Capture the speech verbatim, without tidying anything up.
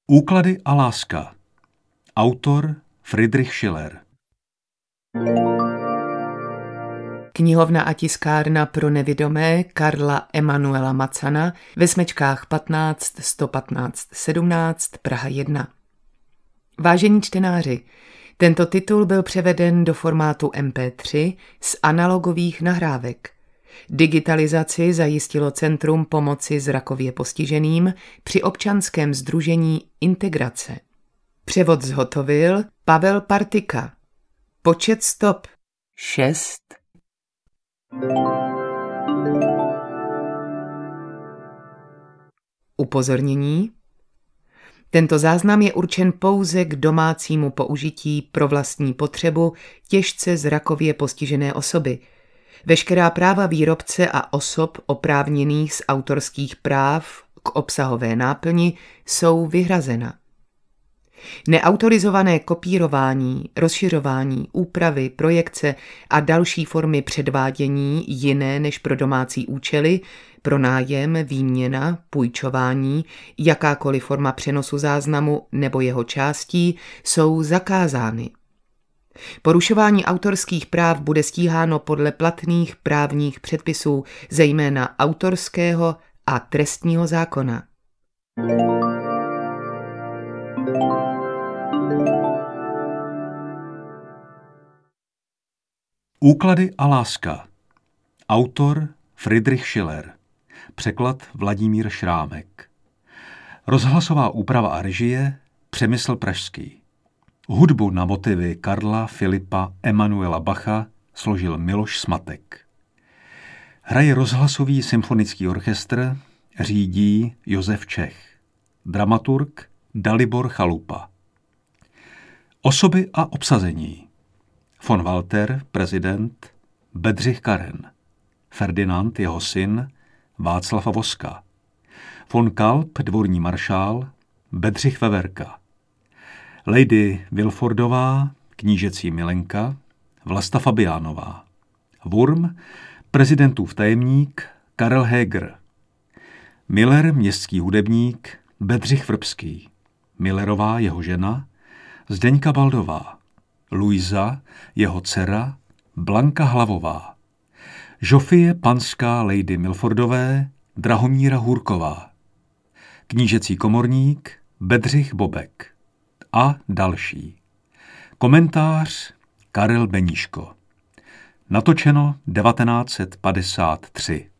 Úklady a láska. Autor Friedrich Schiller. Knihovna a tiskárna pro nevidomé Karla Emanuela Macana ve Smečkách patnáct sto patnáct sedmnáct Praha jedna. Vážení čtenáři, tento titul byl převeden do formátu em pé tři z analogových nahrávek. Digitalizaci zajistilo Centrum pomoci zrakově postiženým při občanském sdružení Integrace. Převod zhotovil Pavel Partika. Počet stop šest. Upozornění. Tento záznam je určen pouze k domácímu použití pro vlastní potřebu těžce zrakově postižené osoby. Veškerá práva výrobce a osob oprávněných z autorských práv k obsahové náplni jsou vyhrazena. Neautorizované kopírování, rozšiřování, úpravy, projekce a další formy předvádění jiné než pro domácí účely, pronájem, výměna, půjčování, jakákoliv forma přenosu záznamu nebo jeho částí jsou zakázány. Porušování autorských práv bude stíháno podle platných právních předpisů, zejména autorského a trestního zákona. Úklady a láska. Autor Friedrich Schiller. Překlad Vladimír Šrámek. Rozhlasová úprava a režie Přemysl Pražský. Hudbu na motivy Karla Filipa Emanuela Bacha složil Miloš Smatek. Hraje rozhlasový symfonický orchestr, řídí Josef Čech. Dramaturg Dalibor Chalupa. Osoby a obsazení. Von Walter, prezident, Bedřich Karen. Ferdinand, jeho syn, Václav Voska. Von Kalb, dvorní maršál, Bedřich Veverka. Lady Wilfordová, knížecí milenka, Vlasta Fabiánová. Wurm, prezidentův tajemník, Karel Heger. Miller, městský hudebník, Bedřich Vrbský. Millerová, jeho žena, Zdeňka Baldová. Luisa, jeho dcera, Blanka Hlavová. Žofie panská lady Milfordové, Drahomíra Hůrková. Knížecí komorník, Bedřich Bobek. A další. Komentář Karel Beníško. Natočeno devatenáct set padesát tři.